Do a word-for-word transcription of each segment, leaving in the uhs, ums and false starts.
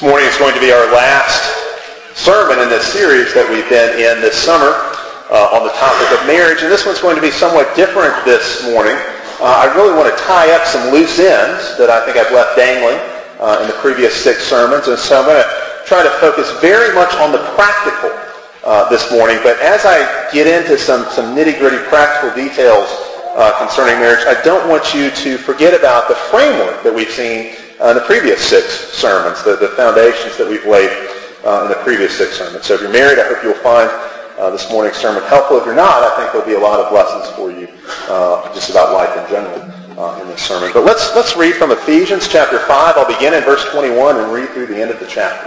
This morning is going to be our last sermon in this series that we've been in this summer uh, on the topic of marriage. And this one's going to be somewhat different this morning. Uh, I really want to tie up some loose ends that I think I've left dangling uh, in the previous six sermons. And so I'm going to try to focus very much on the practical uh, this morning. But as I get into some, some nitty-gritty practical details uh, concerning marriage, I don't want you to forget about the framework that we've seen Uh, in the previous six sermons, the, the foundations that we've laid uh, in the previous six sermons. So if you're married, I hope you'll find uh, this morning's sermon helpful. If you're not, I think there'll be a lot of lessons for you uh, just about life in general uh, in this sermon. But let's let's read from Ephesians chapter five. I'll begin in verse twenty-one and read through the end of the chapter.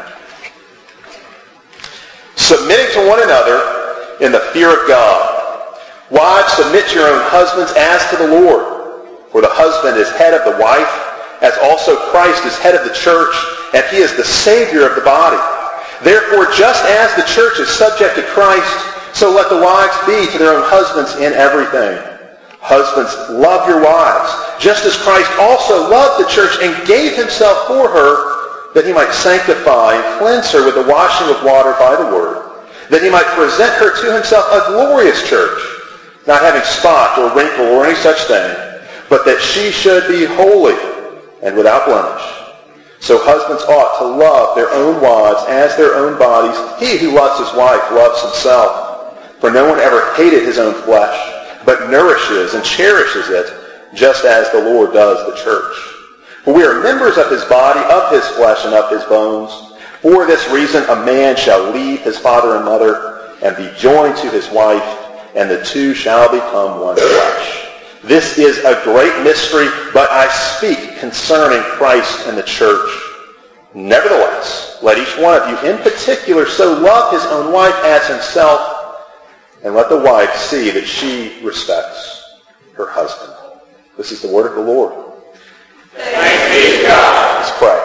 Submitting to one another in the fear of God. Wives, submit to your own husbands as to the Lord. For the husband is head of the wife, as also Christ is head of the church, and he is the Savior of the body. Therefore, just as the church is subject to Christ, so let the wives be to their own husbands in everything. Husbands, love your wives, just as Christ also loved the church and gave himself for her, that he might sanctify and cleanse her with the washing of water by the word, that he might present her to himself a glorious church, not having spot or wrinkle or any such thing, but that she should be holy and without blemish. So husbands ought to love their own wives as their own bodies. He who loves his wife loves himself. For no one ever hated his own flesh, but nourishes and cherishes it, just as the Lord does the church. For we are members of his body, of his flesh, and of his bones. For this reason a man shall leave his father and mother, and be joined to his wife, and the two shall become one flesh. This is a great mystery, but I speak concerning Christ and the church. Nevertheless, let each one of you in particular so love his own wife as himself, and let the wife see that she respects her husband. This is the word of the Lord. Thanks be to God. Let's pray.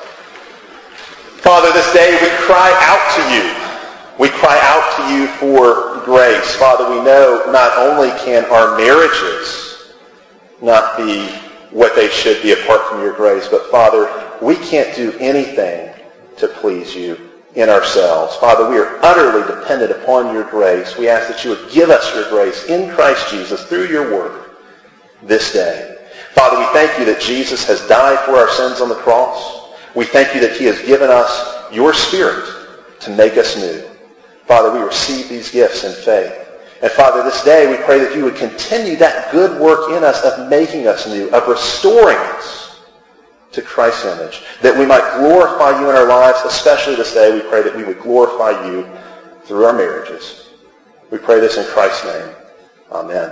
Father, this day we cry out to you. We cry out to you for grace. Father, we know not only can our marriages not be what they should be apart from your grace, but Father, we can't do anything to please you in ourselves. Father, we are utterly dependent upon your grace. We ask that you would give us your grace in Christ Jesus through your word this day. Father, we thank you that Jesus has died for our sins on the cross. We thank you that he has given us your Spirit to make us new. Father, we receive these gifts in faith. And Father, this day we pray that you would continue that good work in us of making us new, of restoring us to Christ's image, that we might glorify you in our lives. Especially this day we pray that we would glorify you through our marriages. We pray this in Christ's name. Amen.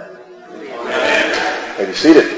Amen. May be seated.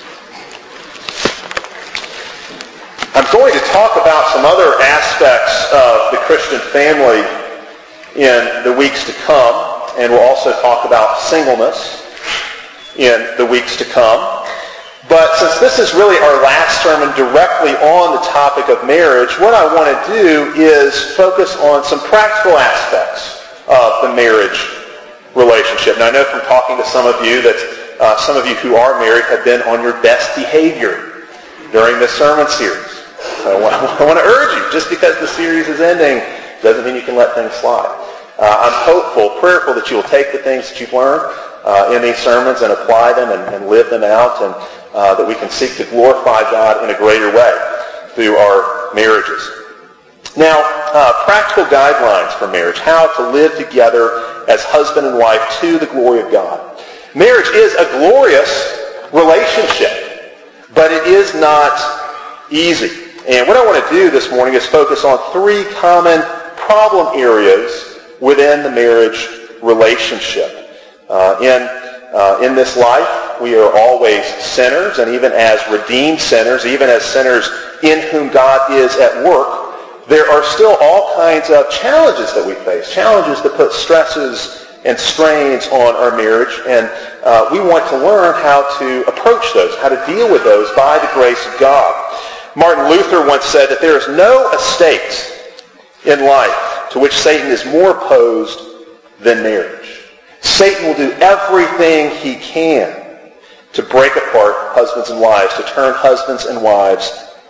I'm going to talk about some other aspects of the Christian family in the weeks to come. And we'll also talk about singleness in the weeks to come. But since this is really our last sermon directly on the topic of marriage, what I want to do is focus on some practical aspects of the marriage relationship. Now, I know from talking to some of you that uh, some of you who are married have been on your best behavior during this sermon series. So I want, I want to urge you, just because the series is ending doesn't mean you can let things slide. Uh, I'm hopeful, prayerful that you will take the things that you've learned uh, in these sermons and apply them and, and live them out, and uh, that we can seek to glorify God in a greater way through our marriages. Now, uh, practical guidelines for marriage, how to live together as husband and wife to the glory of God. Marriage is a glorious relationship, but it is not easy. And what I want to do this morning is focus on three common problem areas within the marriage relationship. Uh, in, uh, in this life, we are always sinners, and even as redeemed sinners, even as sinners in whom God is at work, there are still all kinds of challenges that we face, challenges that put stresses and strains on our marriage, and uh, we want to learn how to approach those, how to deal with those by the grace of God. Martin Luther once said that there is no estate in life to which Satan is more opposed than marriage. Satan will do everything he can to break apart husbands and wives, to turn husbands and wives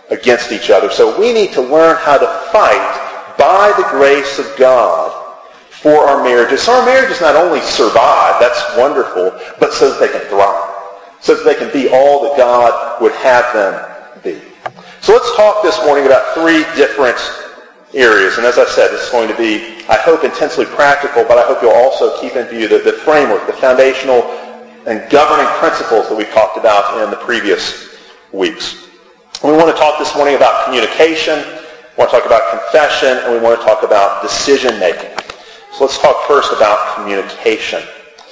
against each other. So we need to learn how to fight by the grace of God for our marriages. So our marriages not only survive, that's wonderful, but so that they can thrive, so that they can be all that God would have them be. So let's talk this morning about three different areas. And as I said, this is going to be, I hope, intensely practical, but I hope you'll also keep in view the, the framework, the foundational and governing principles that we've talked about in the previous weeks. We want to talk this morning about communication, we want to talk about confession, and we want to talk about decision-making. So let's talk first about communication.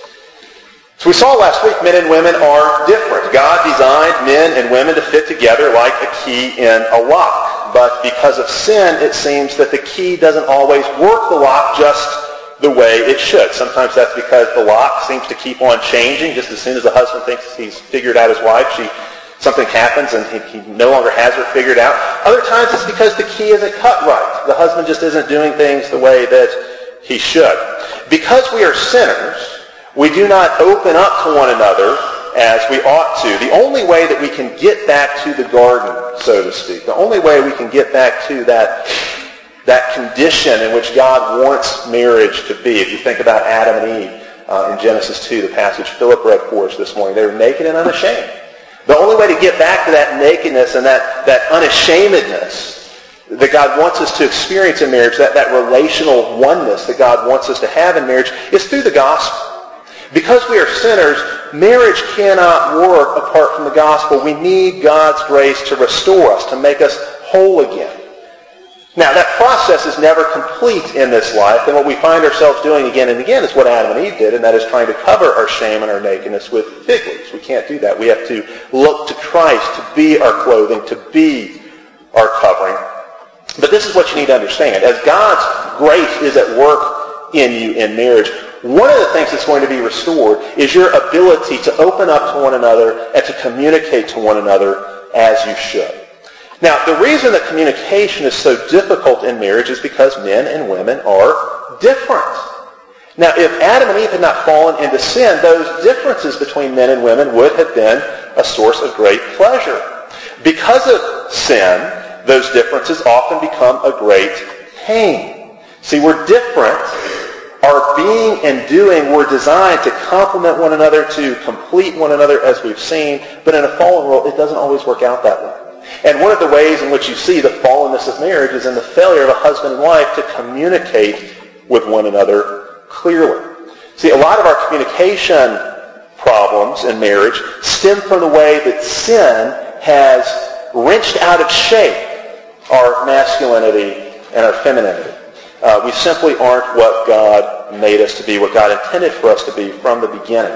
So we saw last week men and women are different. God designed men and women to fit together like a key in a lock. But because of sin, it seems that the key doesn't always work the lock just the way it should. Sometimes that's because the lock seems to keep on changing. Just as soon as the husband thinks he's figured out his wife, she something happens and he, he no longer has her figured out. Other times it's because the key isn't cut right. The husband just isn't doing things the way that he should. Because we are sinners, we do not open up to one another as we ought to. The only way that we can get back to the garden, so to speak, the only way we can get back to that, that condition in which God wants marriage to be, if you think about Adam and Eve uh, in Genesis two, the passage Philip read for us this morning, they were naked and unashamed. The only way to get back to that nakedness and that, that unashamedness that God wants us to experience in marriage, that, that relational oneness that God wants us to have in marriage, is through the gospel. Because we are sinners, marriage cannot work apart from the gospel. We need God's grace to restore us, to make us whole again. Now, that process is never complete in this life, and what we find ourselves doing again and again is what Adam and Eve did, and that is trying to cover our shame and our nakedness with fig leaves. We can't do that. We have to look to Christ to be our clothing, to be our covering. But this is what you need to understand. As God's grace is at work in you in marriage, one of the things that's going to be restored is your ability to open up to one another and to communicate to one another as you should. Now, the reason that communication is so difficult in marriage is because men and women are different. Now, if Adam and Eve had not fallen into sin, those differences between men and women would have been a source of great pleasure. Because of sin, those differences often become a great pain. See, we're different. Our being and doing were designed to complement one another, to complete one another, as we've seen. But in a fallen world, it doesn't always work out that way. And one of the ways in which you see the fallenness of marriage is in the failure of a husband and wife to communicate with one another clearly. See, a lot of our communication problems in marriage stem from the way that sin has wrenched out of shape our masculinity and our femininity. Uh, we simply aren't what God made us to be, what God intended for us to be from the beginning.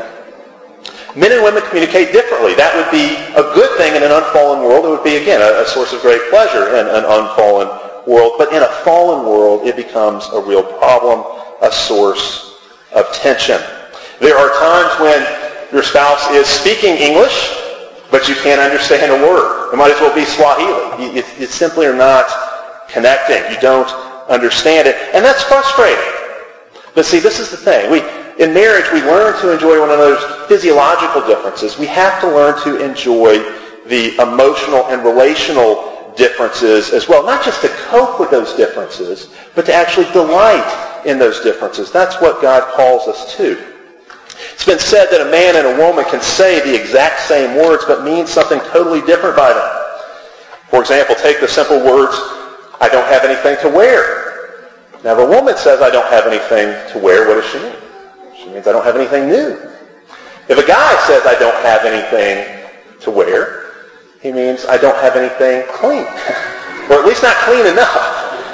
Men and women communicate differently. That would be a good thing in an unfallen world. It would be, again, a, a source of great pleasure in an unfallen world. But in a fallen world, it becomes a real problem, a source of tension. There are times when your spouse is speaking English, but you can't understand a word. It might as well be Swahili. You, you, you simply are not connecting. You don't understand it. And that's frustrating. But see, this is the thing. We, in marriage, we learn to enjoy one another's physiological differences. We have to learn to enjoy the emotional and relational differences as well. Not just to cope with those differences, but to actually delight in those differences. That's what God calls us to. It's been said that a man and a woman can say the exact same words, but mean something totally different by them. For example, take the simple words, I don't have anything to wear. Now, if a woman says, I don't have anything to wear, what does she mean? She means, I don't have anything new. If a guy says, I don't have anything to wear, he means, I don't have anything clean. Or at least not clean enough.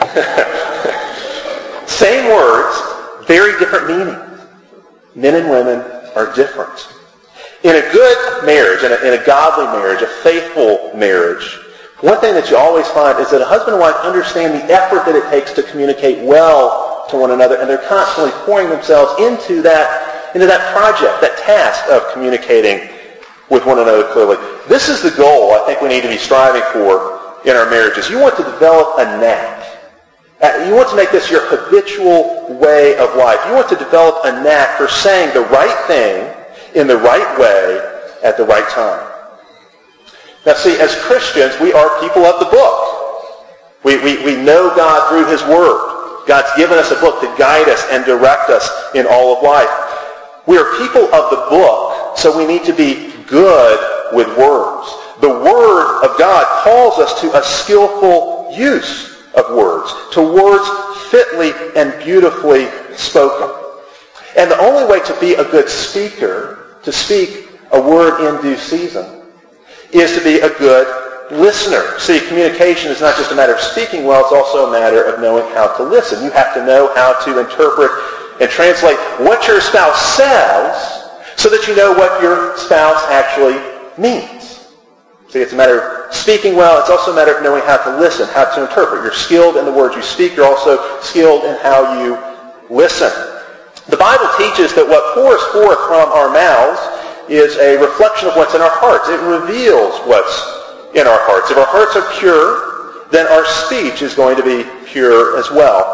Same words, very different meanings. Men and women are different. In a good marriage, in a, in a godly marriage, a faithful marriage, one thing that you always find is that a husband and wife understand the effort that it takes to communicate well to one another, and they're constantly pouring themselves into that, into that project, that task of communicating with one another clearly. This is the goal I think we need to be striving for in our marriages. You want to develop a knack. You want to make this your habitual way of life. You want to develop a knack for saying the right thing in the right way at the right time. Now see, as Christians, we are people of the book. We, we, we know God through his word. God's given us a book to guide us and direct us in all of life. We are people of the book, so we need to be good with words. The Word of God calls us to a skillful use of words, to words fitly and beautifully spoken. And the only way to be a good speaker, to speak a word in due season, is to be a good listener. See, communication is not just a matter of speaking well, it's also a matter of knowing how to listen. You have to know how to interpret and translate what your spouse says so that you know what your spouse actually means. See, it's a matter of speaking well. It's also a matter of knowing how to listen, how to interpret. You're skilled in the words you speak. You're also skilled in how you listen. The Bible teaches that what pours forth from our mouths is a reflection of what's in our hearts. It reveals what's in our hearts. If our hearts are pure, then our speech is going to be pure as well.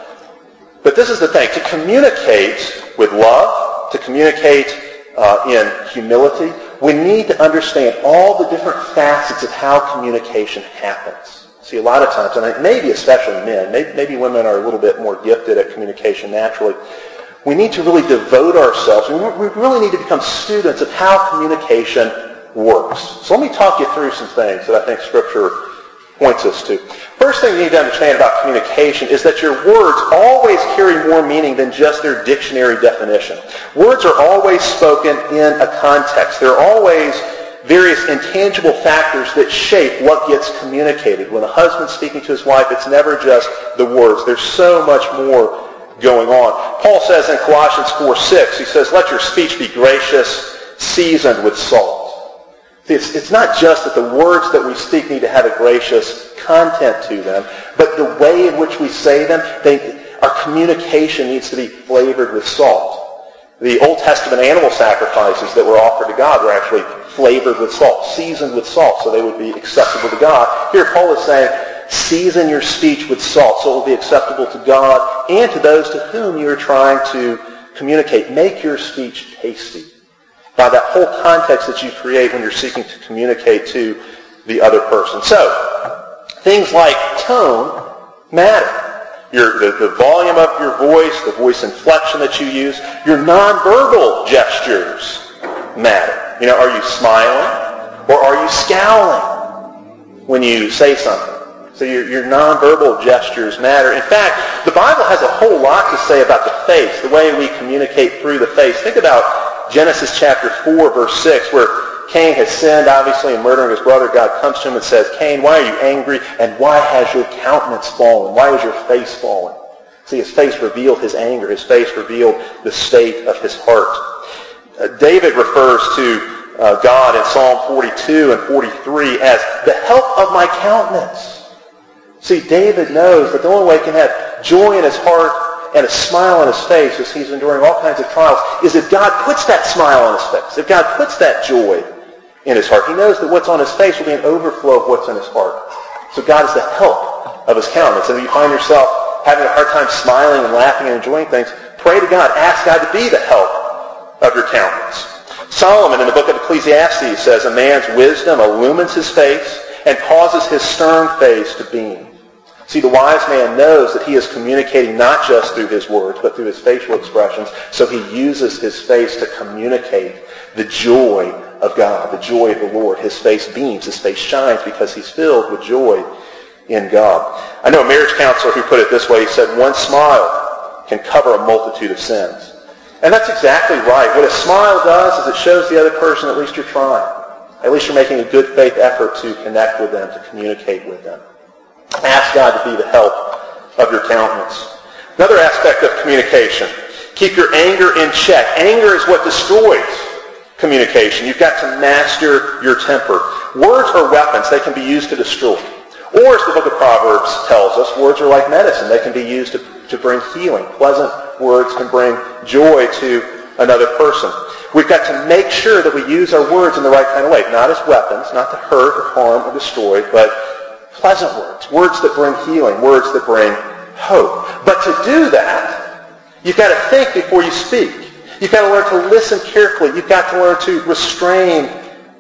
But this is the thing. To communicate with love, to communicate uh, in humility, we need to understand all the different facets of how communication happens. See, a lot of times, and maybe especially men, maybe, maybe women are a little bit more gifted at communication naturally, we need to really devote ourselves, we really need to become students of how communication works. So let me talk you through some things that I think Scripture points us to. First thing you need to understand about communication is that your words always carry more meaning than just their dictionary definition. Words are always spoken in a context. There are always various intangible factors that shape what gets communicated. When a husband's speaking to his wife, it's never just the words. There's so much more going on. Paul says in Colossians four six, he says, let your speech be gracious, seasoned with salt. See, it's, it's not just that the words that we speak need to have a gracious content to them, but the way in which we say them, they, our communication needs to be flavored with salt. The Old Testament animal sacrifices that were offered to God were actually flavored with salt, seasoned with salt, so they would be acceptable to God. Here Paul is saying, season your speech with salt so it will be acceptable to God and to those to whom you are trying to communicate. Make your speech tasty by that whole context that you create when you're seeking to communicate to the other person. So, things like tone matter. Your, the, the volume of your voice, the voice inflection that you use, your nonverbal gestures matter. You know, are you smiling or are you scowling when you say something? So your, your nonverbal gestures matter. In fact, the Bible has a whole lot to say about the face, the way we communicate through the face. Think about Genesis chapter four, verse six, where Cain has sinned, obviously, in murdering his brother. God comes to him and says, Cain, why are you angry? And why has your countenance fallen? Why has your face fallen? See, his face revealed his anger. His face revealed the state of his heart. Uh, David refers to uh, God in Psalm forty-two and forty-three as the help of my countenance. See, David knows that the only way he can have joy in his heart and a smile on his face as he's enduring all kinds of trials is if God puts that smile on his face, if God puts that joy in his heart. He knows that what's on his face will be an overflow of what's in his heart. So God is the help of his countenance. And if you find yourself having a hard time smiling and laughing and enjoying things, pray to God. Ask God to be the help of your countenance. Solomon in the book of Ecclesiastes says, a man's wisdom illumines his face and causes his stern face to beam. See, the wise man knows that he is communicating not just through his words, but through his facial expressions. So he uses his face to communicate the joy of God, the joy of the Lord. His face beams, his face shines because he's filled with joy in God. I know a marriage counselor who put it this way. He said, one smile can cover a multitude of sins. And that's exactly right. What a smile does is it shows the other person at least you're trying. At least you're making a good faith effort to connect with them, to communicate with them. Ask God to be the help of your countenance. Another aspect of communication. Keep your anger in check. Anger is what destroys communication. You've got to master your temper. Words are weapons. They can be used to destroy. Or, as the book of Proverbs tells us, words are like medicine. They can be used to, to bring healing. Pleasant words can bring joy to another person. We've got to make sure that we use our words in the right kind of way. Not as weapons, not to hurt or harm or destroy, but pleasant words, words that bring healing, words that bring hope. But to do that, you've got to think before you speak. You've got to learn to listen carefully. You've got to learn to restrain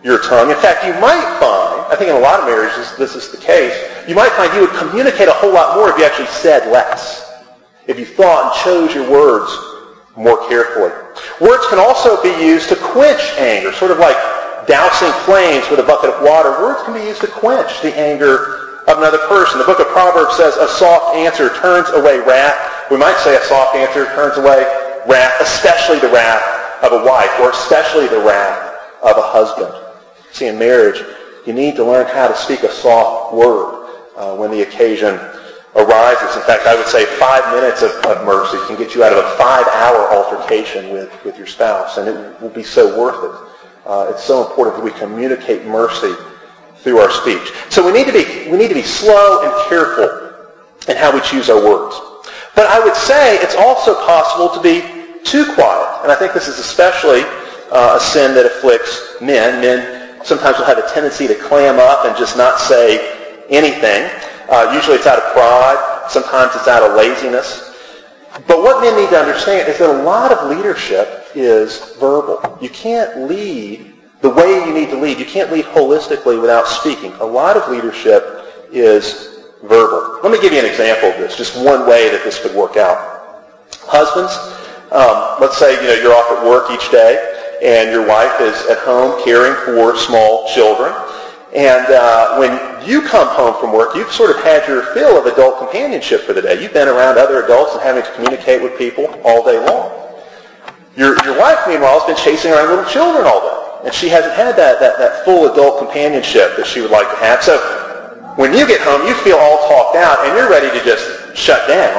your tongue. In fact, you might find, I think in a lot of marriages this is the case, you might find you would communicate a whole lot more if you actually said less, if you thought and chose your words more carefully. Words can also be used to quench anger, sort of like dousing flames with a bucket of water. Words can be used to quench the anger of another person. The book of Proverbs says a soft answer turns away wrath. We might say a soft answer turns away wrath, especially the wrath of a wife, or especially the wrath of a husband. See, in marriage, you need to learn how to speak a soft word uh, when the occasion arises. In fact, I would say five minutes of, of mercy can get you out of a five-hour altercation with, with your spouse, and it will be so worth it. Uh, it's so important that we communicate mercy through our speech. So we need to be we need to be slow and careful in how we choose our words. But I would say it's also possible to be too quiet, and I think this is especially uh, a sin that afflicts men. Men sometimes will have a tendency to clam up and just not say anything. Uh, usually it's out of pride. Sometimes it's out of laziness. But what men need to understand is that a lot of leadership is verbal. You can't lead the way you need to lead. You can't lead holistically without speaking. A lot of leadership is verbal. Let me give you an example of this, just one way that this could work out. Husbands, um, let's say you know you're off at work each day, and your wife is at home caring for small children. And uh, when you come home from work, you've sort of had your fill of adult companionship for the day. You've been around other adults and having to communicate with people all day long. Your, your wife, meanwhile, has been chasing around little children all day. And she hasn't had that, that, that full adult companionship that she would like to have. So when you get home, you feel all talked out, and you're ready to just shut down.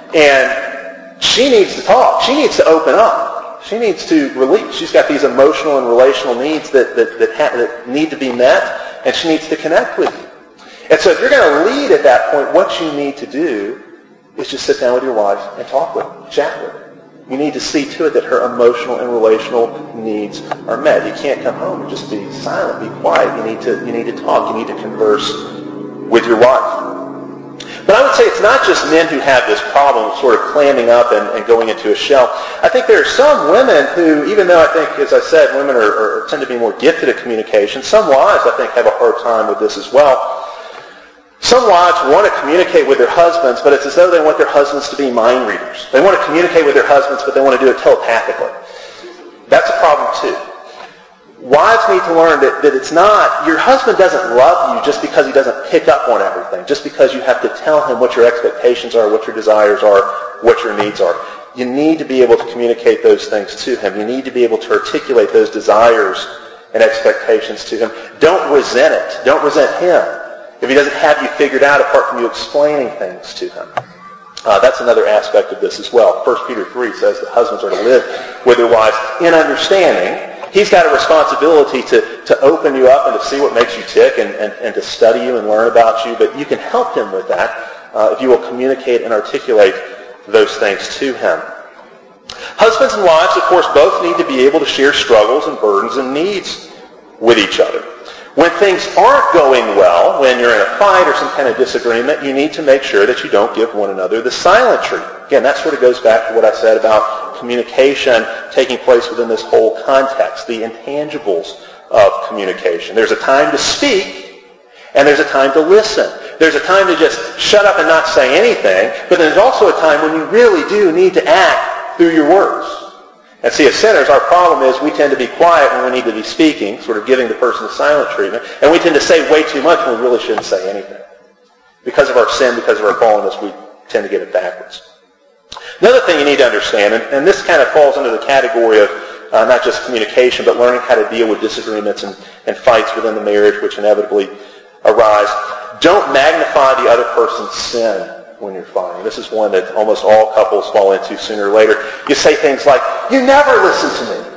And she needs to talk. She needs to open up. She needs to release. She's got these emotional and relational needs that, that, that, ha- that need to be met. And she needs to connect with you. And so if you're going to lead at that point, what you need to do is just sit down with your wife and talk with her, chat with her. You need to see to it that her emotional and relational needs are met. You can't come home and just be silent, be quiet. You need to, you need to talk. You need to converse with your wife. But I would say it's not just men who have this problem of sort of clamming up and, and going into a shell. I think there are some women who, even though I think, as I said, women are, are tend to be more gifted at communication, some wives, I think, have a hard time with this as well. Some wives want to communicate with their husbands, but it's as though they want their husbands to be mind readers. They want to communicate with their husbands, but they want to do it telepathically. That's a problem too. Wives need to learn that, that it's not, your husband doesn't love you just because he doesn't pick up on everything, just because you have to tell him what your expectations are, what your desires are, what your needs are. You need to be able to communicate those things to him. You need to be able to articulate those desires and expectations to him. Don't resent it. Don't resent him if he doesn't have you figured out apart from you explaining things to him. Uh, that's another aspect of this as well. First Peter three says that husbands are to live with their wives in understanding. He's got a responsibility to, to open you up and to see what makes you tick and, and, and to study you and learn about you, but you can help him with that uh, if you will communicate and articulate those things to him. Husbands and wives, of course, both need to be able to share struggles and burdens and needs with each other. When things aren't going well, when you're in a fight or some kind of disagreement, you need to make sure that you don't give one another the silent treatment. Again, that sort of goes back to what I said about communication taking place within this whole context, the intangibles of communication. There's a time to speak, and there's a time to listen. There's a time to just shut up and not say anything, but there's also a time when you really do need to act through your words. And see, as sinners, our problem is we tend to be quiet when we need to be speaking, sort of giving the person the silent treatment, and we tend to say way too much when we really shouldn't say anything. Because of our sin, because of our fallenness, we tend to get it backwards. Another thing you need to understand, and, and this kind of falls under the category of uh, not just communication, but learning how to deal with disagreements and, and fights within the marriage which inevitably arise. Don't magnify the other person's sin when you're fighting. This is one that almost all couples fall into sooner or later. You say things like, "You never listen to me."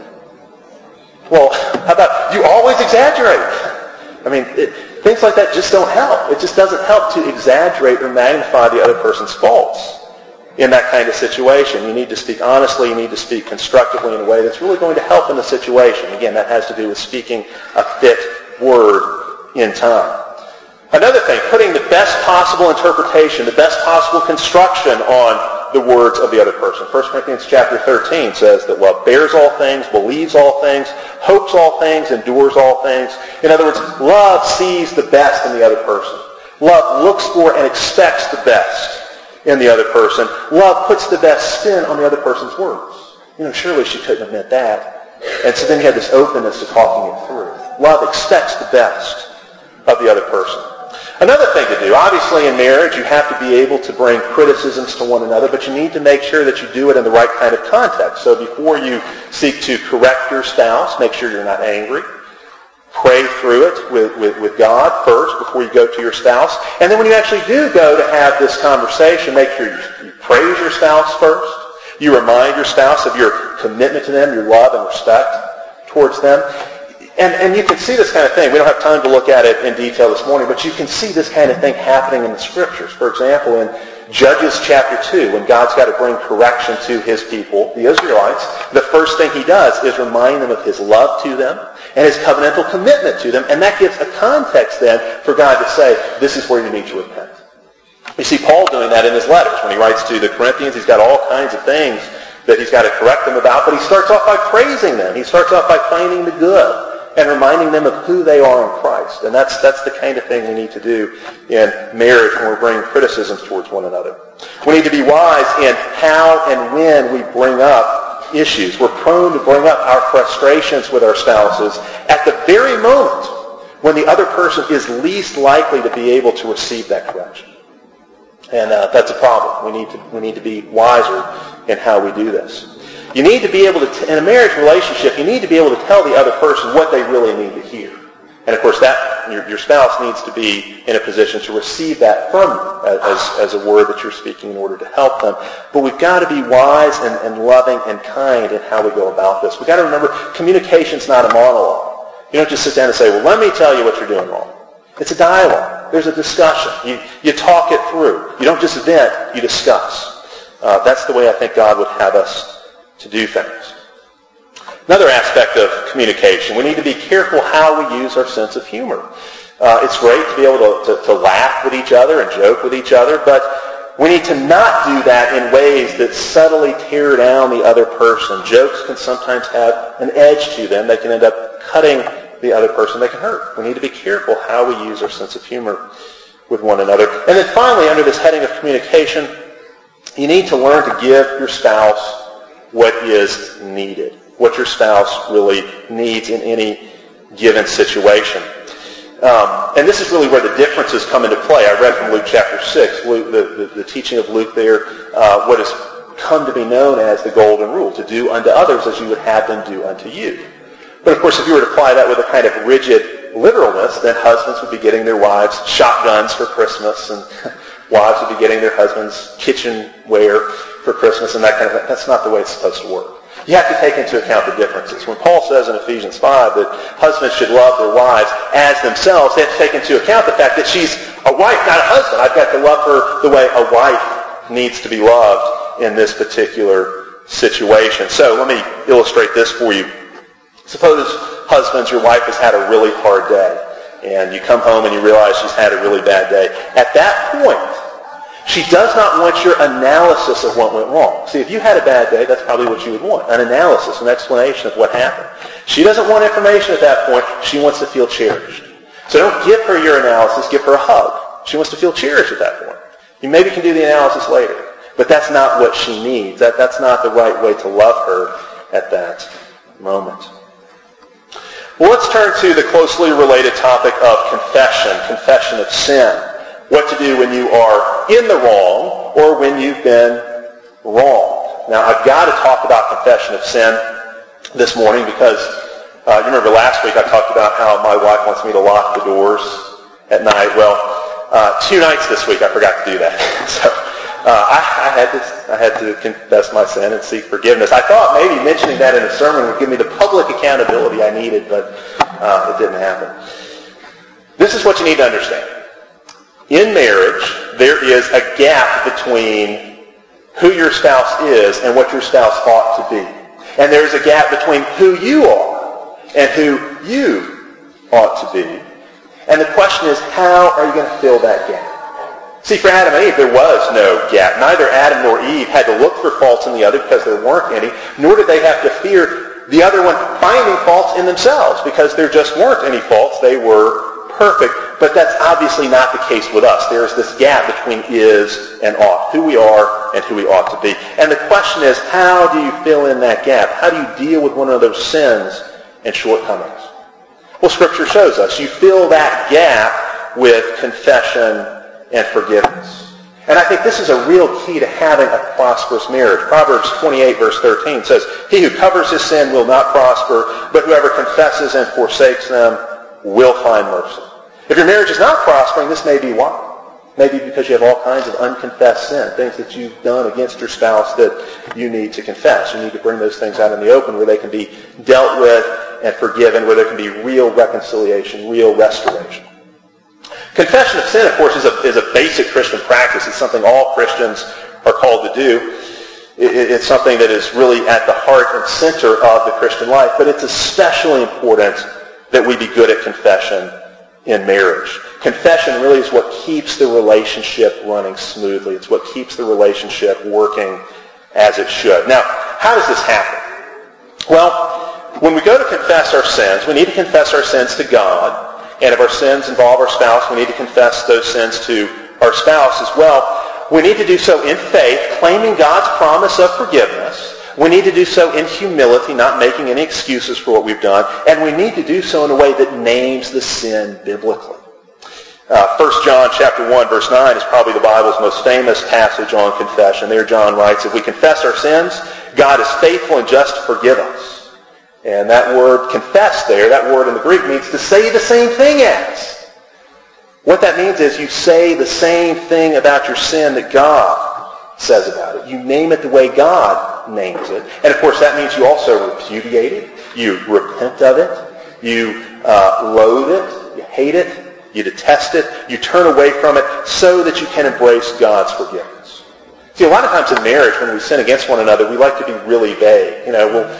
Well, how about, "You always exaggerate." I mean, it, things like that just don't help. It just doesn't help to exaggerate or magnify the other person's faults in that kind of situation. You need to speak honestly. You need to speak constructively in a way that's really going to help in the situation. Again, that has to do with speaking a fit word in time. Another thing, putting the best possible interpretation, the best possible construction on the words of the other person. First Corinthians chapter thirteen says that love bears all things, believes all things, hopes all things, endures all things. In other words, love sees the best in the other person. Love looks for and expects the best in the other person. Love puts the best spin on the other person's words. You know, surely she couldn't have meant that. And so then you have this openness to talking it through. Love expects the best of the other person. Another thing to do, obviously in marriage you have to be able to bring criticisms to one another, but you need to make sure that you do it in the right kind of context. So before you seek to correct your spouse, make sure you're not angry. Pray through it with, with, with God first before you go to your spouse. And then when you actually do go to have this conversation, make sure you, you praise your spouse first. You remind your spouse of your commitment to them, your love and respect towards them. And, and you can see this kind of thing. We don't have time to look at it in detail this morning, but you can see this kind of thing happening in the Scriptures. For example, in Judges chapter two, when God's got to bring correction to his people, the Israelites, the first thing he does is remind them of his love to them and his covenantal commitment to them. And that gives a context then for God to say, this is where you need to repent. You see Paul doing that in his letters. When he writes to the Corinthians, he's got all kinds of things that he's got to correct them about, but he starts off by praising them. He starts off by finding the good and reminding them of who they are in Christ. And that's that's the kind of thing we need to do in marriage when we're bringing criticisms towards one another. We need to be wise in how and when we bring up issues. We're prone to bring up our frustrations with our spouses at the very moment when the other person is least likely to be able to receive that correction. And uh, that's a problem. We need to we need to be wiser in how we do this. You need to be able to, t- in a marriage relationship, you need to be able to tell the other person what they really need to hear. And of course, that your, your spouse needs to be in a position to receive that from you as, as a word that you're speaking in order to help them. But we've got to be wise and, and loving and kind in how we go about this. We've got to remember, communication's not a monologue. You don't just sit down and say, well, let me tell you what you're doing wrong. It's a dialogue. There's a discussion. You, you talk it through. You don't just vent, you discuss. Uh, that's the way I think God would have us to do things. Another aspect of communication, we need to be careful how we use our sense of humor. Uh, it's great to be able to, to, to laugh with each other and joke with each other, but we need to not do that in ways that subtly tear down the other person. Jokes can sometimes have an edge to them. They can end up cutting the other person. They can hurt. We need to be careful how we use our sense of humor with one another. And then finally, under this heading of communication, you need to learn to give your spouse what is needed, what your spouse really needs in any given situation. Um, and this is really where the differences come into play. I read from Luke chapter six, Luke, the, the, the teaching of Luke there, uh, what has come to be known as the golden rule, to do unto others as you would have them do unto you. But of course, if you were to apply that with a kind of rigid literalness, then husbands would be getting their wives shotguns for Christmas, and wives would be getting their husbands kitchenware for Christmas and that kind of thing. That's not the way it's supposed to work. You have to take into account the differences. When Paul says in Ephesians five that husbands should love their wives as themselves, they have to take into account the fact that she's a wife, not a husband. I've got to love her the way a wife needs to be loved in this particular situation. So let me illustrate this for you. Suppose, husbands, your wife has had a really hard day, and you come home and you realize she's had a really bad day. At that point, she does not want your analysis of what went wrong. See, if you had a bad day, that's probably what you would want, an analysis, an explanation of what happened. She doesn't want information at that point. She wants to feel cherished. So don't give her your analysis, give her a hug. She wants to feel cherished at that point. You maybe can do the analysis later, but that's not what she needs. That, that's not the right way to love her at that moment. Well, let's turn to the closely related topic of confession, confession of sin. What to do when you are in the wrong or when you've been wronged. Now, I've got to talk about confession of sin this morning because uh, you remember last week I talked about how my wife wants me to lock the doors at night. Well, uh, two nights this week I forgot to do that. so uh, I, I had to I had to confess my sin and seek forgiveness. I thought maybe mentioning that in a sermon would give me the public accountability I needed, but uh, it didn't happen. This is what you need to understand. In marriage, there is a gap between who your spouse is and what your spouse ought to be. And there is a gap between who you are and who you ought to be. And the question is, how are you going to fill that gap? See, for Adam and Eve, there was no gap. Neither Adam nor Eve had to look for faults in the other because there weren't any, nor did they have to fear the other one finding faults in themselves because there just weren't any faults. They were perfect. But that's obviously not the case with us. There is this gap between is and ought, who we are and who we ought to be. And the question is, how do you fill in that gap? How do you deal with one of those sins and shortcomings? Well, Scripture shows us. You fill that gap with confession and forgiveness. And I think this is a real key to having a prosperous marriage. Proverbs twenty-eight, verse thirteen says, "He who covers his sin will not prosper, but whoever confesses and forsakes them will find mercy." If your marriage is not prospering, this may be why. Maybe because you have all kinds of unconfessed sin, things that you've done against your spouse that you need to confess. You need to bring those things out in the open where they can be dealt with and forgiven, where there can be real reconciliation, real restoration. Confession of sin, of course, is a, is a basic Christian practice. It's something all Christians are called to do. It, it's something that is really at the heart and center of the Christian life, but it's especially important that we be good at confession in marriage. Confession really is what keeps the relationship running smoothly. It's what keeps the relationship working as it should. Now, how does this happen? Well, when we go to confess our sins, we need to confess our sins to God. And if our sins involve our spouse, we need to confess those sins to our spouse as well. We need to do so in faith, claiming God's promise of forgiveness. We need to do so in humility, not making any excuses for what we've done. And we need to do so in a way that names the sin biblically. Uh, First John chapter one, verse nine is probably the Bible's most famous passage on confession. There John writes, "If we confess our sins, God is faithful and just to forgive us." And that word confess there, that word in the Greek means to say the same thing as. What that means is you say the same thing about your sin that God says about it. You name it the way God names it. And of course that means you also repudiate it. You repent of it. You uh, loathe it. You hate it. You detest it. You turn away from it so that you can embrace God's forgiveness. See, a lot of times in marriage when we sin against one another, we like to be really vague. You know, well,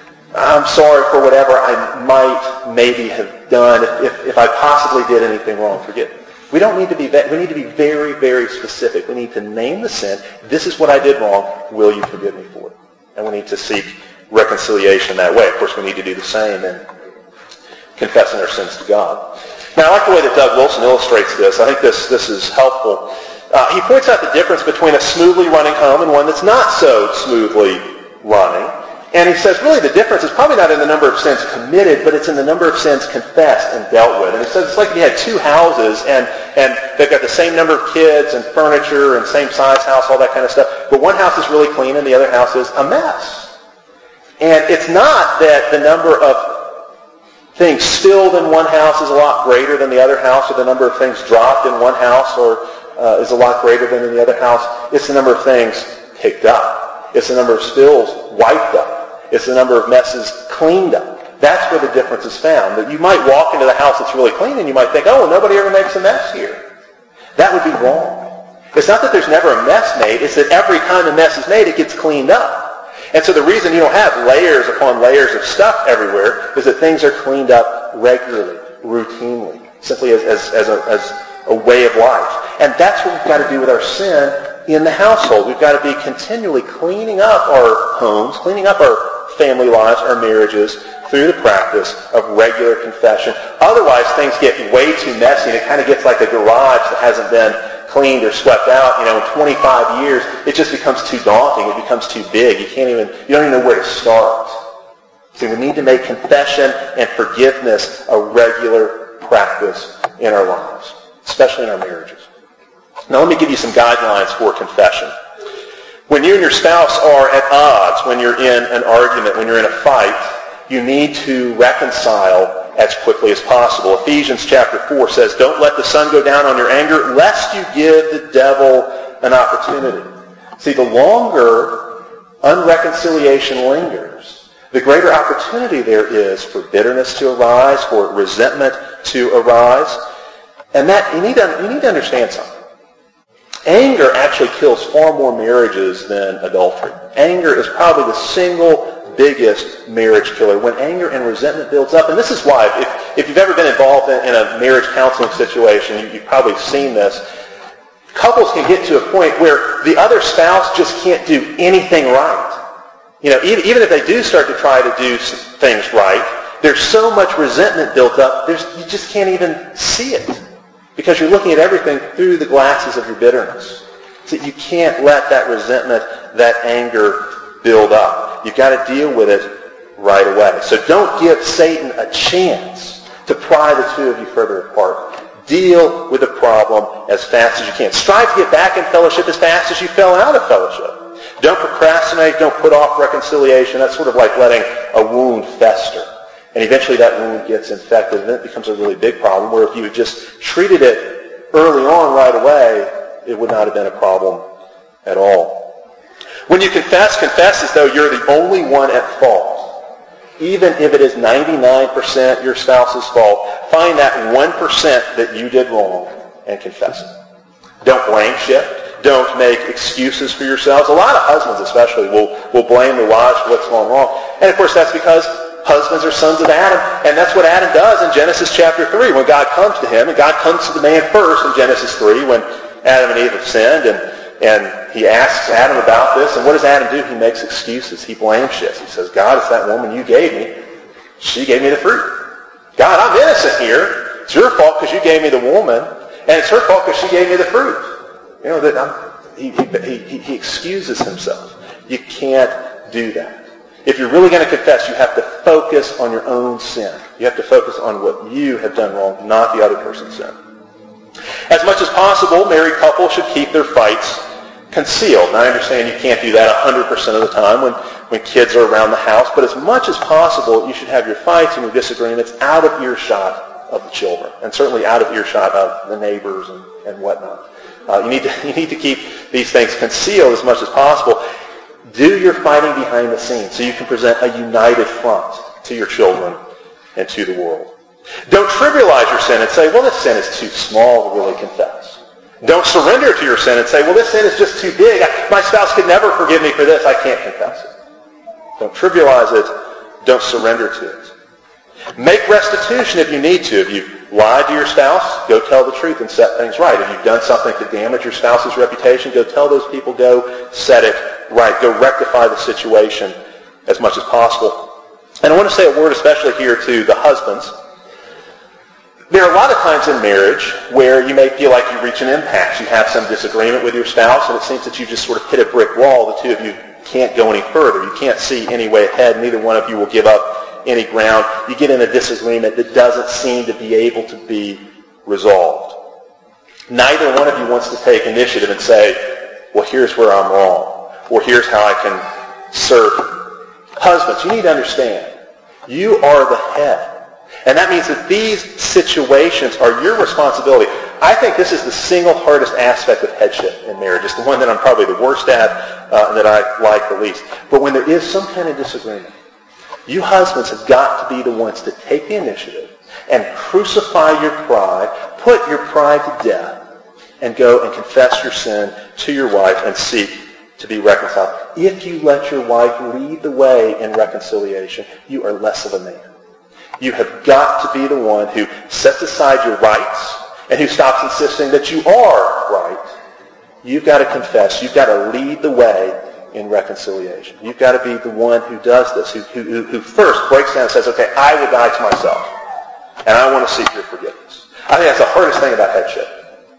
I'm sorry for whatever I might maybe have done. If, if, if I possibly did anything wrong, forgive me. We don't need to be, we need to be very, very specific. We need to name the sin. This is what I did wrong. Will you forgive me for it? And we need to seek reconciliation that way. Of course, we need to do the same in confessing our sins to God. Now, I like the way that Doug Wilson illustrates this. I think this, this is helpful. Uh, he points out the difference between a smoothly running home and one that's not so smoothly running. And he says, really, the difference is probably not in the number of sins committed, but it's in the number of sins confessed and dealt with. And he says it's like if you had two houses, and, and they've got the same number of kids and furniture and same size house, all that kind of stuff, but one house is really clean and the other house is a mess. And it's not that the number of things spilled in one house is a lot greater than the other house, or the number of things dropped in one house or uh, is a lot greater than in the other house. It's the number of things picked up. It's the number of spills wiped up. It's the number of messes cleaned up. That's where the difference is found. That you might walk into the house that's really clean and you might think, oh, nobody ever makes a mess here. That would be wrong. It's not that there's never a mess made. It's that every time a mess is made, it gets cleaned up. And so the reason you don't have layers upon layers of stuff everywhere is that things are cleaned up regularly, routinely, simply as, as, as, a, as a way of life. And that's what we've got to do with our sin in the household. We've got to be continually cleaning up our homes, cleaning up our family lives, our marriages, through the practice of regular confession. Otherwise, things get way too messy, and it kind of gets like a garage that hasn't been cleaned or swept out. You know, in twenty-five years, it just becomes too daunting. It becomes too big. You can't even, you don't even know where to start. So we need to make confession and forgiveness a regular practice in our lives, especially in our marriages. Now, let me give you some guidelines for confession. When you and your spouse are at odds, when you're in an argument, when you're in a fight, you need to reconcile as quickly as possible. Ephesians chapter four says, "Don't let the sun go down on your anger, lest you give the devil an opportunity." See, the longer unreconciliation lingers, the greater opportunity there is for bitterness to arise, for resentment to arise. And that, you need to, you need to understand something. Anger actually kills far more marriages than adultery. Anger is probably the single biggest marriage killer. When anger and resentment builds up, and this is why, if, if you've ever been involved in, in a marriage counseling situation, you, you've probably seen this. Couples can get to a point where the other spouse just can't do anything right. You know, even, even if they do start to try to do things right, there's so much resentment built up, there's, you just can't even see it because you're looking at everything through the glasses of your bitterness. So you can't let that resentment, that anger build up. You've got to deal with it right away. So don't give Satan a chance to pry the two of you further apart. Deal with the problem as fast as you can. Strive to get back in fellowship as fast as you fell out of fellowship. Don't procrastinate. Don't put off reconciliation. That's sort of like letting a wound fester. And eventually that wound gets infected, and then it becomes a really big problem, where if you had just treated it early on right away, it would not have been a problem at all. When you confess, confess as though you're the only one at fault. Even if it is ninety-nine percent your spouse's fault, find that one percent that you did wrong and confess it. Don't blame shift. Don't make excuses for yourselves. A lot of husbands especially will, will blame the wives for what's going wrong. And of course that's because husbands are sons of Adam, and that's what Adam does in Genesis chapter three when God comes to him. And God comes to the man first in Genesis three when Adam and Eve have sinned, and, and he asks Adam about this. And what does Adam do? He makes excuses. He blames shit. He says, God, it's that woman you gave me. She gave me the fruit. God, I'm innocent here. It's your fault because you gave me the woman, and it's her fault because she gave me the fruit. You know, that I'm, he, he, he excuses himself. You can't do that. If you're really going to confess, you have to focus on your own sin. You have to focus on what you have done wrong, not the other person's sin. As much as possible, married couples should keep their fights concealed. Now, I understand you can't do that one hundred percent of the time when, when kids are around the house, but as much as possible, you should have your fights and your disagreements out of earshot of the children, and certainly out of earshot of the neighbors and, and whatnot. Uh, you need to you need to keep these things concealed as much as possible. Do your fighting behind the scenes so you can present a united front to your children and to the world. Don't trivialize your sin and say, well, this sin is too small to really confess. Don't surrender to your sin and say, well, this sin is just too big. My spouse could never forgive me for this. I can't confess it. Don't trivialize it. Don't surrender to it. Make restitution if you need to. If you've lied to your spouse, go tell the truth and set things right. If you've done something to damage your spouse's reputation, go tell those people, go set it right. Go rectify the situation as much as possible. And I want to say a word especially here to the husbands. There are a lot of times in marriage where you may feel like you reach an impasse. You have some disagreement with your spouse, and it seems that you just sort of hit a brick wall. The two of you can't go any further. You can't see any way ahead. Neither one of you will give up any ground. You get in a disagreement that doesn't seem to be able to be resolved. Neither one of you wants to take initiative and say, well, here's where I'm wrong, or here's how I can serve you. Husbands, you need to understand, you are the head. And that means that these situations are your responsibility. I think this is the single hardest aspect of headship in marriage. It's the one that I'm probably the worst at uh, and that I like the least. But when there is some kind of disagreement, you husbands have got to be the ones to take the initiative and crucify your pride, put your pride to death, and go and confess your sin to your wife and seek to be reconciled. If you let your wife lead the way in reconciliation, you are less of a man. You have got to be the one who sets aside your rights and who stops insisting that you are right. You've got to confess. You've got to lead the way in reconciliation. You've got to be the one who does this, who, who, who first breaks down and says, okay, I will die to myself, and I want to seek your forgiveness. I think that's the hardest thing about headship.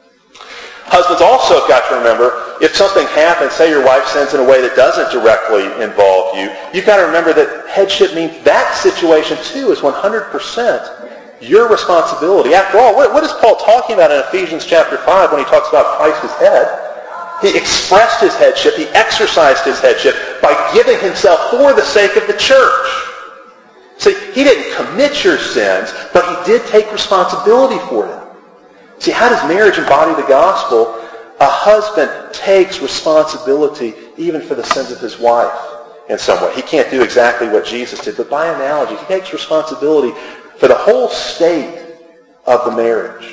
Husbands also have got to remember, if something happens, say your wife sins in a way that doesn't directly involve you, you've got to remember that headship means that situation too is one hundred percent your responsibility. After all, what, what is Paul talking about in Ephesians chapter five when he talks about Christ as head? He expressed his headship, he exercised his headship by giving himself for the sake of the church. See, he didn't commit your sins, but he did take responsibility for them. See, how does marriage embody the gospel? A husband takes responsibility even for the sins of his wife in some way. He can't do exactly what Jesus did, but by analogy, he takes responsibility for the whole state of the marriage.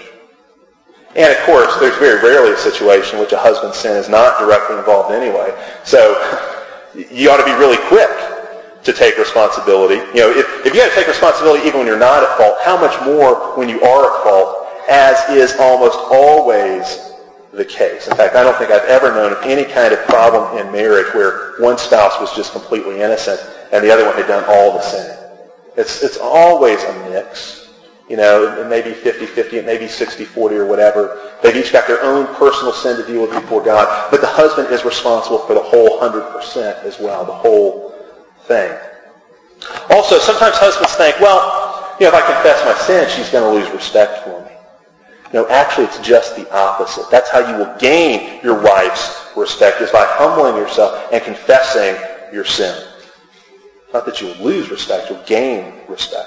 And of course, there's very rarely a situation in which a husband's sin is not directly involved anyway. So you ought to be really quick to take responsibility. You know, if, if you got to take responsibility even when you're not at fault, how much more when you are at fault, as is almost always the case. In fact, I don't think I've ever known of any kind of problem in marriage where one spouse was just completely innocent and the other one had done all the sinning. It's, it's always a mix. You know, it may be fifty-fifty, it may be sixty forty or whatever. They've each got their own personal sin to deal with before God, but the husband is responsible for the whole one hundred percent as well, the whole thing. Also, sometimes husbands think, well, you know, if I confess my sin, she's going to lose respect for me. No, actually, it's just the opposite. That's how you will gain your wife's respect, is by humbling yourself and confessing your sin. Not that you'll lose respect, you'll gain respect.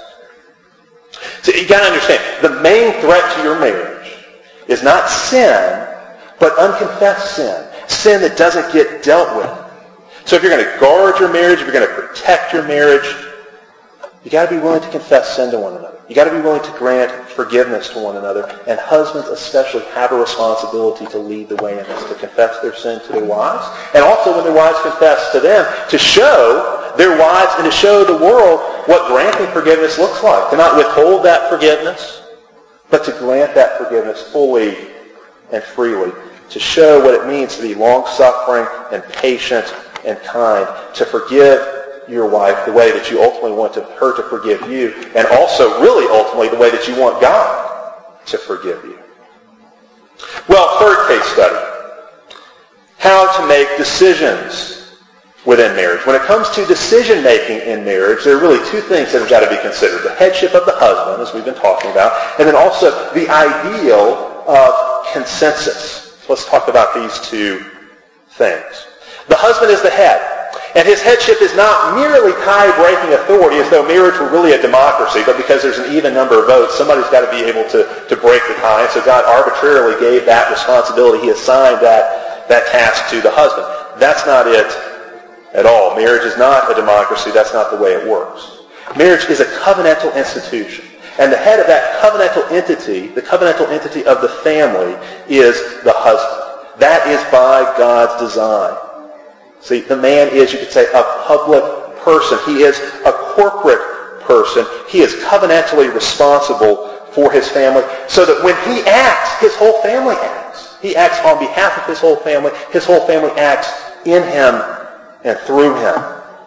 So you got to understand, the main threat to your marriage is not sin, but unconfessed sin. Sin that doesn't get dealt with. So if you're going to guard your marriage, if you're going to protect your marriage, you got to be willing to confess sin to one another. You got to be willing to grant forgiveness to one another. And husbands especially have a responsibility to lead the way in this, to confess their sin to their wives. And also when their wives confess to them, to show their wives and to show the world what granting forgiveness looks like. To not withhold that forgiveness, but to grant that forgiveness fully and freely. To show what it means to be long-suffering and patient and kind. To forgive your wife the way that you ultimately want to, her to forgive you, and also really ultimately the way that you want God to forgive you. Well, third case study. How to make decisions within marriage. When it comes to decision making in marriage, there are really two things that have got to be considered. The headship of the husband, as we've been talking about, and then also the ideal of consensus. Let's talk about these two things. The husband is the head. And his headship is not merely tie-breaking authority as though marriage were really a democracy, but because there's an even number of votes, somebody's got to be able to, to break the tie. And so God arbitrarily gave that responsibility. He assigned that, that task to the husband. That's not it at all. Marriage is not a democracy. That's not the way it works. Marriage is a covenantal institution. And the head of that covenantal entity, the covenantal entity of the family, is the husband. That is by God's design. See, the man is, you could say, a public person. He is a corporate person. He is covenantally responsible for his family, so that when he acts, his whole family acts. He acts on behalf of his whole family. His whole family acts in him and through him.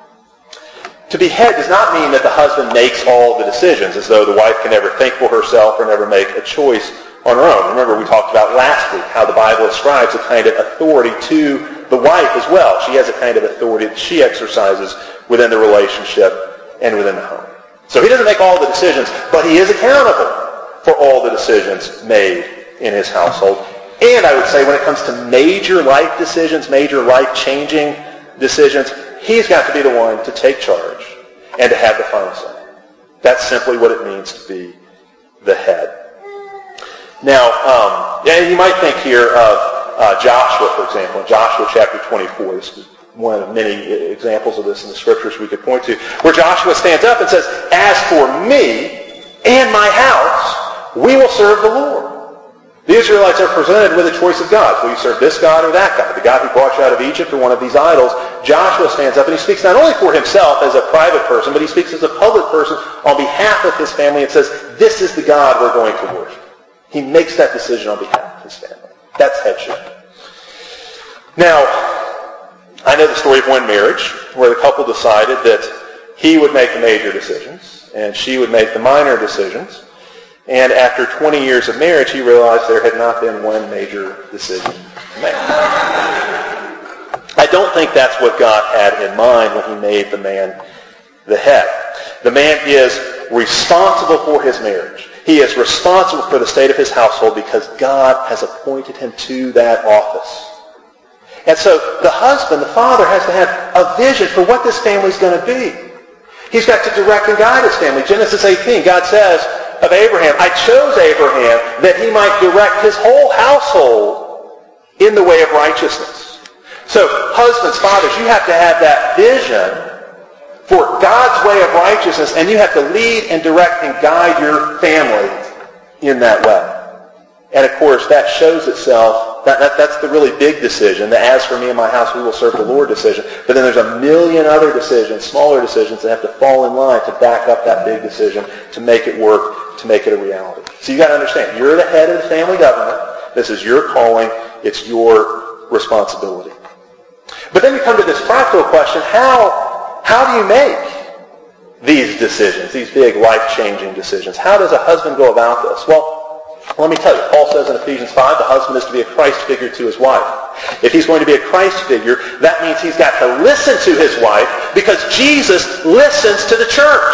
To be head does not mean that the husband makes all the decisions, as though the wife can never think for herself or never make a choice on her own. Remember, we talked about last week how the Bible ascribes a kind of authority to the wife as well. She has a kind of authority that she exercises within the relationship and within the home. So he doesn't make all the decisions, but he is accountable for all the decisions made in his household. And I would say when it comes to major life decisions, major life-changing decisions, he's got to be the one to take charge and to have the final say. That's simply what it means to be the head. Now, um, and you might think here of Uh, Joshua, for example, in Joshua chapter twenty-four. This is one of many examples of this in the scriptures we could point to, where Joshua stands up and says, "As for me and my house, we will serve the Lord." The Israelites are presented with a choice of gods. Will you serve this God or that God? The God who brought you out of Egypt or one of these idols? Joshua stands up and he speaks not only for himself as a private person, but he speaks as a public person on behalf of his family and says, "This is the God we're going to worship." He makes that decision on behalf of his family. That's headship. Now, I know the story of one marriage where the couple decided that he would make the major decisions and she would make the minor decisions. And after twenty years of marriage, he realized there had not been one major decision made. I don't think that's what God had in mind when he made the man the head. The man is responsible for his marriage. He is responsible for the state of his household because God has appointed him to that office. And so the husband, the father, has to have a vision for what this family is going to be. He's got to direct and guide his family. Genesis eighteen, God says of Abraham, "I chose Abraham that he might direct his whole household in the way of righteousness." So husbands, fathers, you have to have that vision for God's way of righteousness, and you have to lead and direct and guide your family in that way. And of course, that shows itself, that, that, that's the really big decision, the "as for me and my house, we will serve the Lord" decision. But then there's a million other decisions, smaller decisions, that have to fall in line to back up that big decision, to make it work, to make it a reality. So you got to understand, you're the head of the family government. This is your calling. It's your responsibility. But then we come to this practical question, how, how do you make these decisions, these big life-changing decisions? How does a husband go about this? Well, let me tell you, Paul says in Ephesians five, the husband is to be a Christ figure to his wife. If he's going to be a Christ figure, that means he's got to listen to his wife because Jesus listens to the church.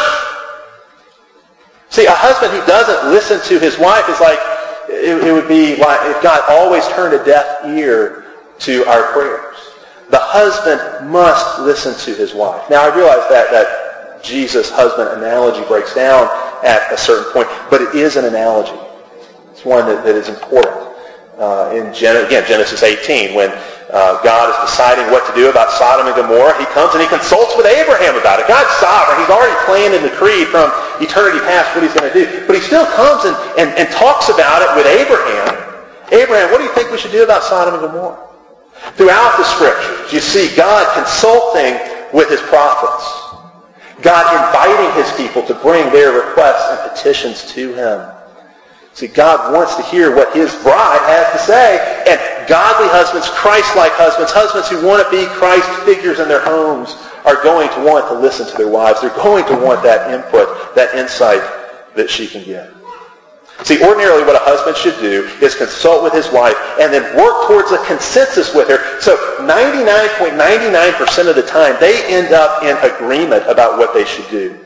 See, a husband who doesn't listen to his wife is like, it, it would be like if God always turned a deaf ear to our prayers. The husband must listen to his wife. Now, I realize that, that Jesus' husband analogy breaks down at a certain point, but it is an analogy. It's one that, that is important. Uh, in Gen- again, Genesis eighteen, when uh, God is deciding what to do about Sodom and Gomorrah, he comes and he consults with Abraham about it. God's sovereign. He's already planned and decreed from eternity past what he's going to do. But he still comes and, and, and talks about it with Abraham. Abraham, what do you think we should do about Sodom and Gomorrah? Throughout the Scriptures, you see God consulting with his prophets. God inviting his people to bring their requests and petitions to him. See, God wants to hear what his bride has to say. And godly husbands, Christ-like husbands, husbands who want to be Christ figures in their homes are going to want to listen to their wives. They're going to want that input, that insight that she can give. See, ordinarily what a husband should do is consult with his wife and then work towards a consensus with her. So ninety-nine point nine nine percent of the time, they end up in agreement about what they should do.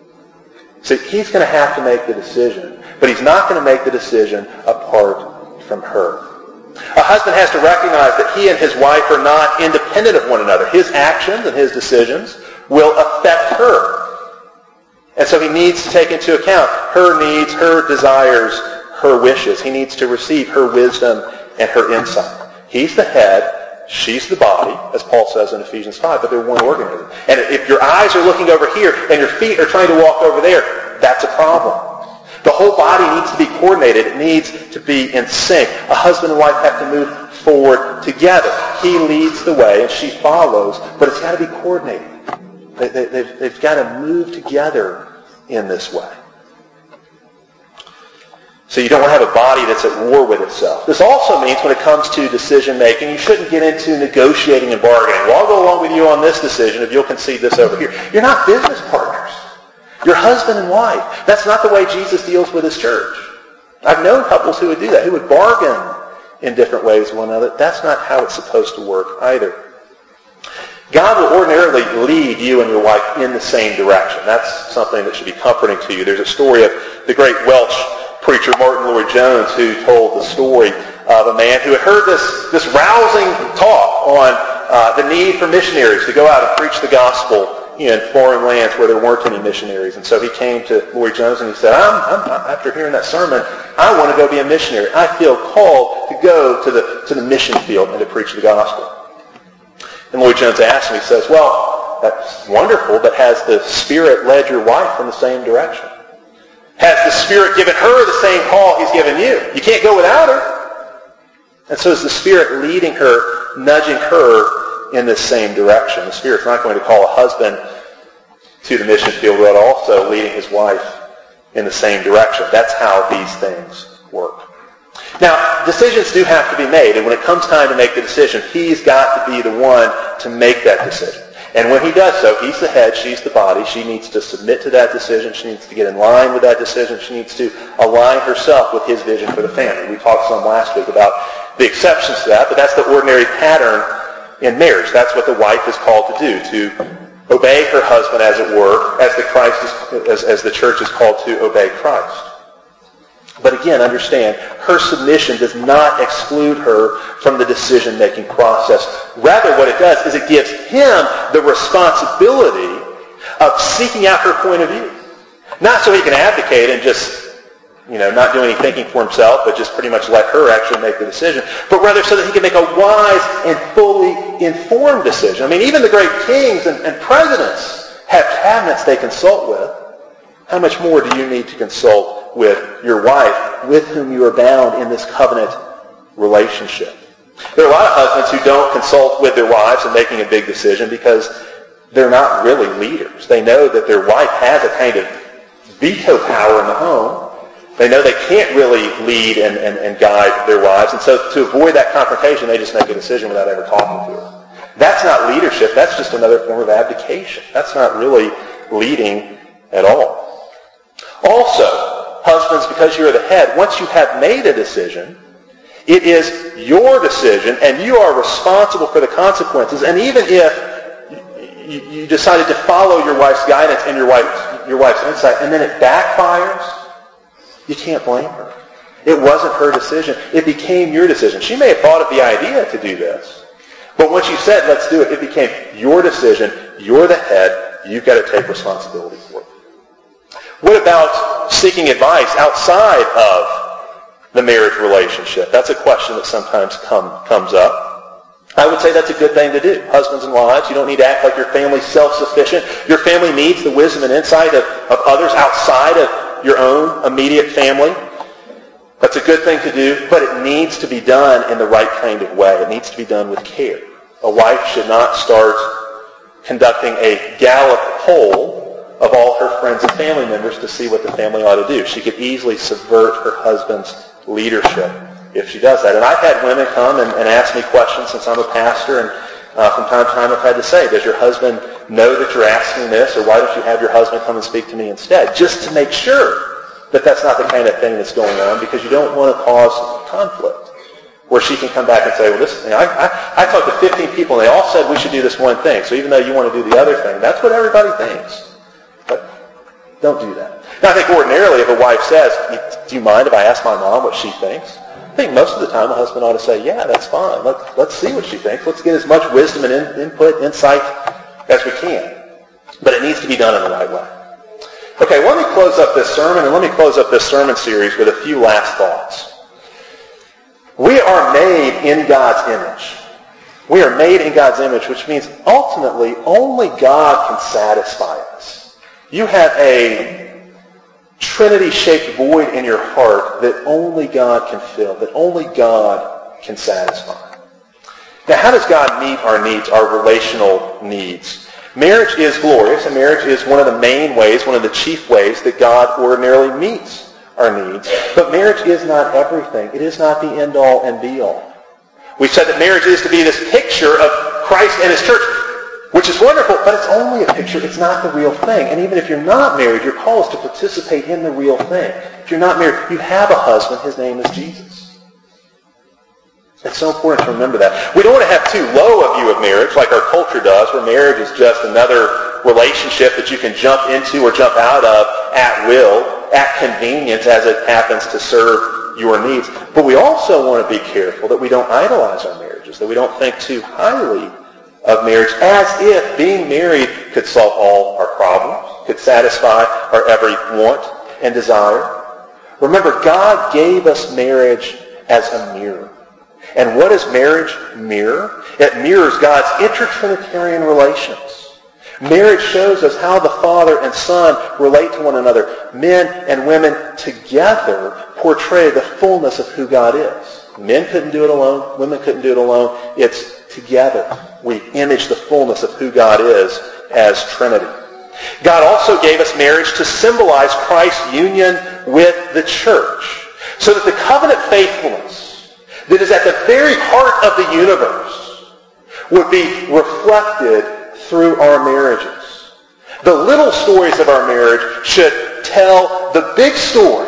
See, he's going to have to make the decision. But he's not going to make the decision apart from her. A husband has to recognize that he and his wife are not independent of one another. His actions and his decisions will affect her. And so he needs to take into account her needs, her desires, her wishes. He needs to receive her wisdom and her insight. He's the head. She's the body, as Paul says in Ephesians five, but they're one organism. And if your eyes are looking over here and your feet are trying to walk over there, that's a problem. The whole body needs to be coordinated. It needs to be in sync. A husband and wife have to move forward together. He leads the way and she follows, but it's got to be coordinated. They, they, they've, they've got to move together in this way. So you don't want to have a body that's at war with itself. This also means when it comes to decision making, you shouldn't get into negotiating and bargaining. Well, I'll go along with you on this decision if you'll concede this over here. You're not business partners. You're husband and wife. That's not the way Jesus deals with his church. I've known couples who would do that, who would bargain in different ways with one another. That's not how it's supposed to work either. God will ordinarily lead you and your wife in the same direction. That's something that should be comforting to you. There's a story of the great Welsh preacher Martin Lloyd-Jones who told the story of a man who had heard this, this rousing talk on uh, the need for missionaries to go out and preach the gospel in foreign lands where there weren't any missionaries. And so he came to Lloyd-Jones and he said, I'm, I'm, after hearing that sermon, I want to go be a missionary. I feel called to go to the, to the mission field and to preach the gospel. And Lloyd-Jones asked him, he says, well, that's wonderful, but has the Spirit led your wife in the same direction? Has the Spirit given her the same call he's given you? You can't go without her. And so is the Spirit leading her, nudging her in this same direction? The Spirit's not going to call a husband to the mission field, but also leading his wife in the same direction. That's how these things work. Now, decisions do have to be made, and when it comes time to make the decision, he's got to be the one to make that decision. And when he does so, he's the head, she's the body. She needs to submit to that decision. She needs to get in line with that decision. She needs to align herself with his vision for the family. We talked some last week about the exceptions to that, but that's the ordinary pattern in marriage. That's what the wife is called to do, to obey her husband, as it were, as the Christ is, as, as the church is called to obey Christ. But again, understand, her submission does not exclude her from the decision-making process. Rather, what it does is it gives him the responsibility of seeking out her point of view. Not so he can advocate and just, you know, not do any thinking for himself, but just pretty much let her actually make the decision, but rather so that he can make a wise and fully informed decision. I mean, even the great kings and, and presidents have cabinets they consult with. How much more do you need to consult with your wife, with whom you are bound in this covenant relationship? There are a lot of husbands who don't consult with their wives in making a big decision because they're not really leaders. They know that their wife has a kind of veto power in the home, They know they can't really lead and, and, and guide their wives. And so to avoid that confrontation, they just make a decision without ever talking to her. That's not leadership. That's just another form of abdication. That's not really leading at all. Also, husbands, because you're the head, once you have made a decision, it is your decision, and you are responsible for the consequences. And even if you, you decided to follow your wife's guidance and your wife's, your wife's insight, and then it backfires, you can't blame her. It wasn't her decision. It became your decision. She may have thought of the idea to do this, but once you said, let's do it, it became your decision. You're the head. You've got to take responsibility for it. What about seeking advice outside of the marriage relationship? That's a question that sometimes come, comes up. I would say that's a good thing to do. Husbands and wives, you don't need to act like your family's self-sufficient. Your family needs the wisdom and insight of, of others outside of your own immediate family. That's a good thing to do, but it needs to be done in the right kind of way. It needs to be done with care. A wife should not start conducting a Gallup poll of all her friends and family members to see what the family ought to do. She could easily subvert her husband's leadership if she does that. And I've had women come and, and ask me questions since I'm a pastor, and uh, from time to time I've had to say, does your husband know that you're asking this, or why don't you have your husband come and speak to me instead? Just to make sure that that's not the kind of thing that's going on, because you don't want to cause conflict where she can come back and say, well, this, you know, I, I, I talked to fifteen people and they all said we should do this one thing. So even though you want to do the other thing, that's what everybody thinks. But don't do that. Now, I think ordinarily if a wife says, do you mind if I ask my mom what she thinks? I think most of the time a husband ought to say, yeah, that's fine. Let's, let's see what she thinks. Let's get as much wisdom and in, input, insight as we can. But it needs to be done in the right way. Okay, let me close up this sermon, and let me close up this sermon series with a few last thoughts. We are made in God's image. We are made in God's image, which means ultimately only God can satisfy us. You have a Trinity-shaped void in your heart that only God can fill, that only God can satisfy. Now, how does God meet our needs, our relational needs? Marriage is glorious, and marriage is one of the main ways, one of the chief ways that God ordinarily meets our needs. But marriage is not everything. It is not the end-all and be-all. We've said that marriage is to be this picture of Christ and his church, which is wonderful, but it's only a picture. It's not the real thing. And even if you're not married, your call is to participate in the real thing. If you're not married, you have a husband. His name is Jesus. It's so important to remember that. We don't want to have too low a view of marriage like our culture does, where marriage is just another relationship that you can jump into or jump out of at will, at convenience, as it happens to serve your needs. But we also want to be careful that we don't idolize our marriages, that we don't think too highly of marriage as if being married could solve all our problems, could satisfy our every want and desire. Remember, God gave us marriage as a mirror. And what does marriage mirror? It mirrors God's inter-Trinitarian relations. Marriage shows us how the Father and Son relate to one another. Men and women together portray the fullness of who God is. Men couldn't do it alone. Women couldn't do it alone. It's together. We image the fullness of who God is as Trinity. God also gave us marriage to symbolize Christ's union with the church, so that the covenant faithfulness that is at the very heart of the universe would be reflected through our marriages. The little stories of our marriage should tell the big story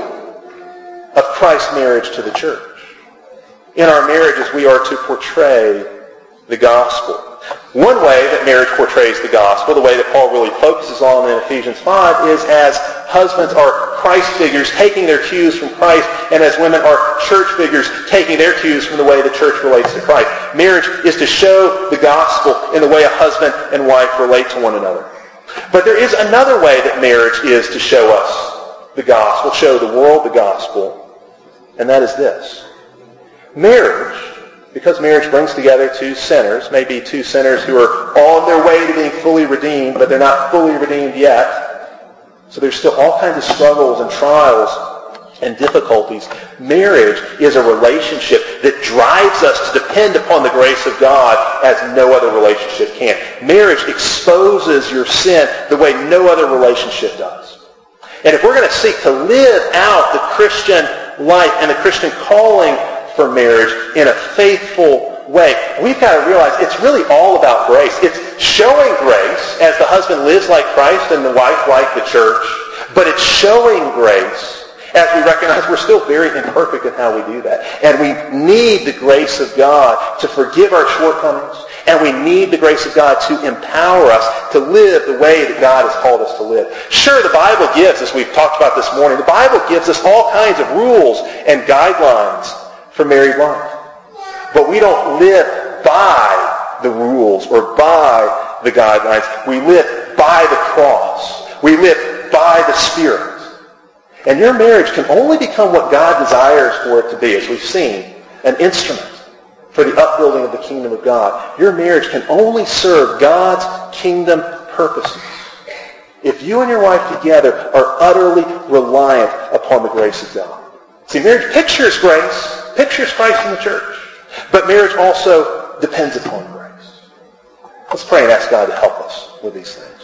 of Christ's marriage to the church. In our marriages, we are to portray the gospel. One way that marriage portrays the gospel, the way that Paul really focuses on in Ephesians five, is as husbands are Christ figures taking their cues from Christ, and as women are church figures taking their cues from the way the church relates to Christ. Marriage is to show the gospel in the way a husband and wife relate to one another. But there is another way that marriage is to show us the gospel, show the world the gospel, and that is this. Marriage, because marriage brings together two sinners, maybe two sinners who are on their way to being fully redeemed, but they're not fully redeemed yet. So there's still all kinds of struggles and trials and difficulties. Marriage is a relationship that drives us to depend upon the grace of God as no other relationship can. Marriage exposes your sin the way no other relationship does. And if we're going to seek to live out the Christian life and the Christian calling for marriage in a faithful way, we've got to realize it's really all about grace. It's showing grace as the husband lives like Christ and the wife like the church, but it's showing grace as we recognize we're still very imperfect in how we do that. And we need the grace of God to forgive our shortcomings, and we need the grace of God to empower us to live the way that God has called us to live. Sure, the Bible gives, as we've talked about this morning, the Bible gives us all kinds of rules and guidelines for married life. But we don't live by the rules or by the guidelines. We live by the cross. We live by the Spirit. And your marriage can only become what God desires for it to be, as we've seen, an instrument for the upbuilding of the kingdom of God. Your marriage can only serve God's kingdom purposes if you and your wife together are utterly reliant upon the grace of God. See, marriage pictures grace, pictures Christ in the church, but marriage also depends upon grace. Let's pray and ask God to help us with these things.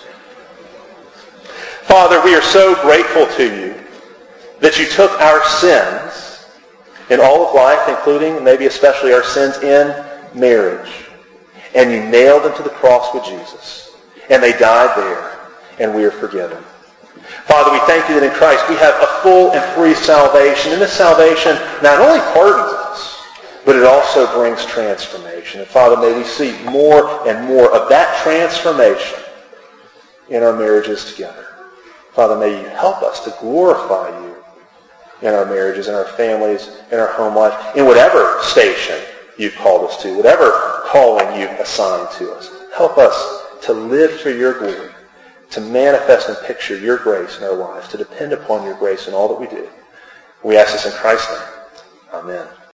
Father, we are so grateful to you that you took our sins in all of life, including and maybe especially our sins in marriage, and you nailed them to the cross with Jesus. And they died there, and we are forgiven. Father, we thank you that in Christ we have a full and free salvation. And this salvation not only pardons us, but it also brings transformation. And Father, may we see more and more of that transformation in our marriages together. Father, may you help us to glorify you in our marriages, in our families, in our home life, in whatever station you've called us to, whatever calling you've assigned to us. Help us to live for your glory, to manifest and picture your grace in our lives, to depend upon your grace in all that we do. We ask this in Christ's name. Amen.